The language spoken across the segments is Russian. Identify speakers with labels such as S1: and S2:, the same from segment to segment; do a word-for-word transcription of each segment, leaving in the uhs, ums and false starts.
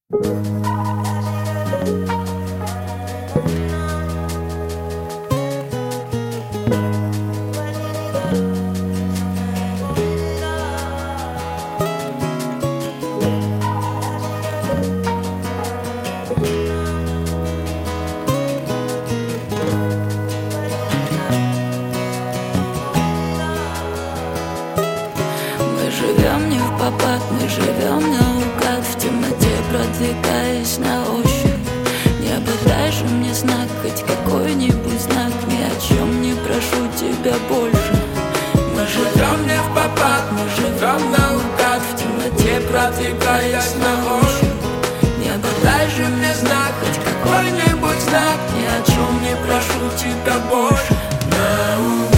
S1: Мы живем не в попад, мы живем наугад, в темноте продвигаясь на ощупь. Не дай же мне знак, хоть какой-нибудь знак, ни о чем не прошу тебя больше. Мы живем не в попад, мы живем наугад, в темноте продвигаясь на ощупь. Не дай же мне знак, хоть какой-нибудь знак, ни о чем не прошу тебя больше. Наугад.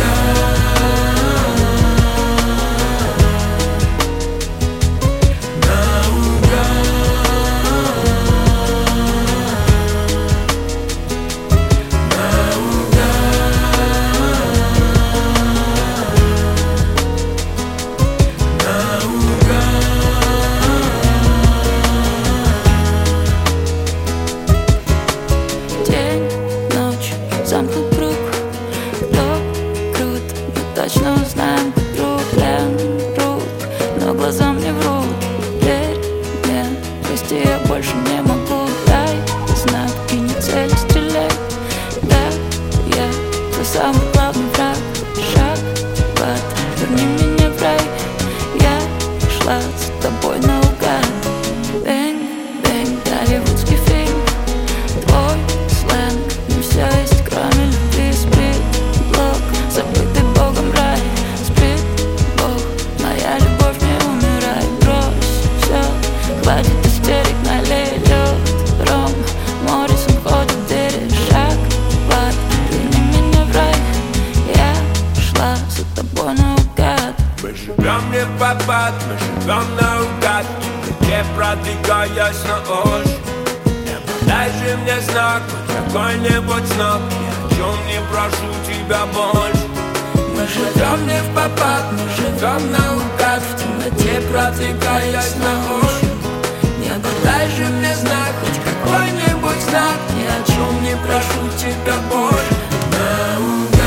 S1: Замкнут круг, кто крут, мы точно узнаем друг друг, но глаза мне врут. Верь мне, прости, я больше не могу. Дай знак и не цель, стреляй. Да, я твой самый главный враг. Шаг в ад, верни меня в рай. Я шла с тобой наугад. Бэнг, бэнг, голливудский фильм. Твой сленг, не все есть, кроме любви. Сплит блок, забытый Богом рай. Сплит Бог, моя любовь, не умирай. Брось все, хватит истерик, налей лед. Ром, Моррисон ходит в двери. Шаг в ад, верни меня в рай. Я шла за тобой наугад.
S2: Мы живем не в попад, мы живем наугад, где продвигаясь на ощупь. Дай же мне знак, хоть какой-нибудь знак, ни о чем не прошу тебя больше.
S1: Мы живем не в попад, мы живем наугад, в темноте продвигаясь на ощупь. Небо, дай же мне знак, хоть какой-нибудь знак, ни о чем не прошу тебя больше. Наугад.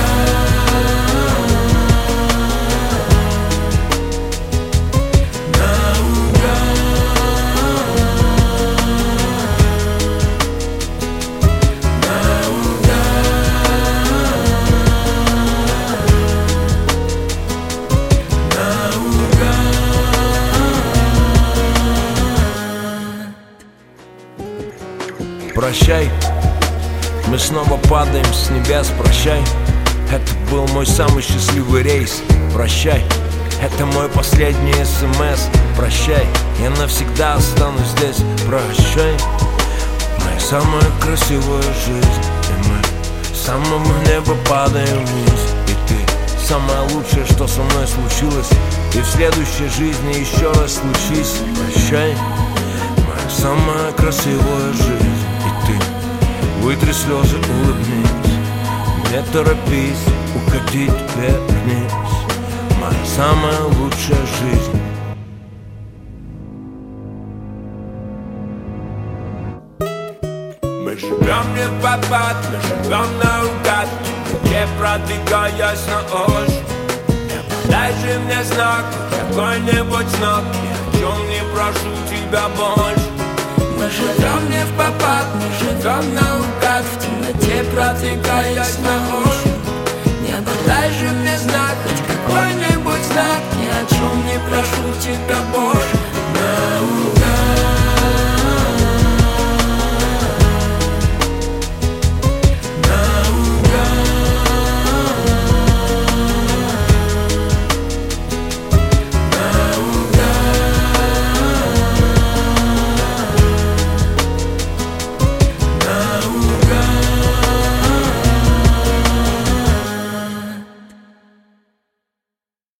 S3: Прощай, мы снова падаем с небес. Прощай, это был мой самый счастливый рейс. Прощай, это мой последний смс. Прощай, я навсегда останусь здесь. Прощай, моя самая красивая жизнь. И мы с самого неба падаем вниз. И ты самое лучшее, что со мной случилось. И в следующей жизни еще раз случись. Прощай, моя самая красивая жизнь. Вытри слезы, улыбнись, не торопись уходить вверх-вниз. Моя самая лучшая жизнь.
S2: Мы живем не в попад, мы живем наугад, где продвигаясь на ощупь. Дай же мне знак, какой-нибудь знак, ни о чем не прошу тебя больше.
S1: Мы живем не в попад, мы живем наугад, в темноте продвигаясь на ощупь. Небо, дай же мне знак, хоть какой-нибудь знак, ни